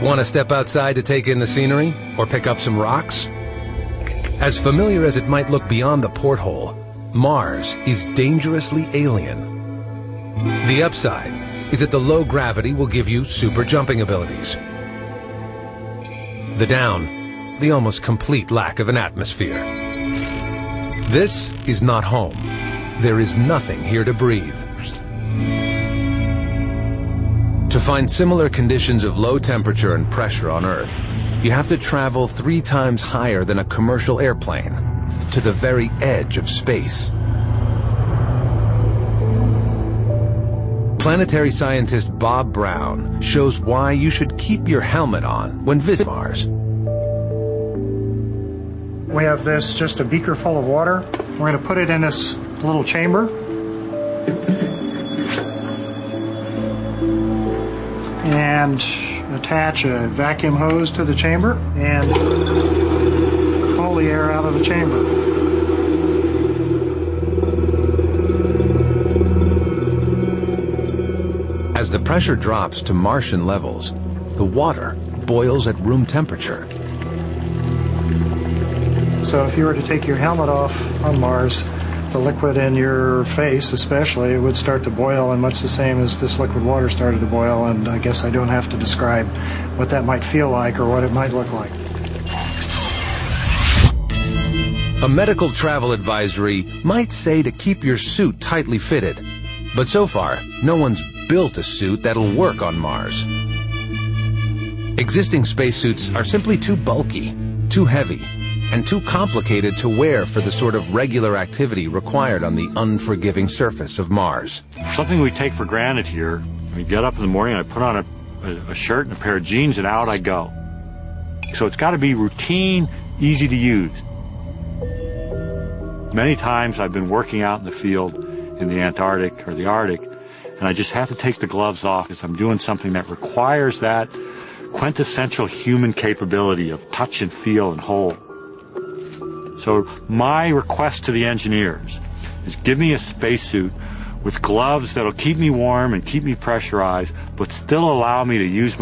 Want to step outside to take in the scenery or pick up some rocks? As familiar as it might look beyond the porthole, Mars is dangerously alien. The upside is that the low gravity will give you super jumping abilities. The down, the almost complete lack of an atmosphere. This is not home. There is nothing here to breathe. To find similar conditions of low temperature and pressure on Earth, you have to travel 3 times higher than a commercial airplane, to the very edge of space. Planetary scientist Bob Brown shows why you should keep your helmet on when visiting Mars. We have this, just a beaker full of water. We're going to put it in this little chamber. And attach a vacuum hose to the chamber and pull the air out of the chamber. As the pressure drops to Martian levels, the water boils at room temperature. So if you were to take your helmet off on Mars, the liquid in your face especially would start to boil, and much the same as this liquid water started to boil, and I guess I don't have to describe what that might feel like or what it might look like. A medical travel advisory might say to keep your suit tightly fitted, but so far, no one's built a suit that'll work on Mars. Existing spacesuits are simply too bulky, too heavy, and too complicated to wear for the sort of regular activity required on the unforgiving surface of Mars. Something we take for granted here, I get up in the morning, I put on a shirt and a pair of jeans, and out I go. So it's got to be routine, easy to use. Many times I've been working out in the field in the Antarctic or the Arctic, and I just have to take the gloves off because I'm doing something that requires that quintessential human capability of touch and feel and hold. So my request to the engineers is give me a spacesuit with gloves that'll keep me warm and keep me pressurized, but still allow me to use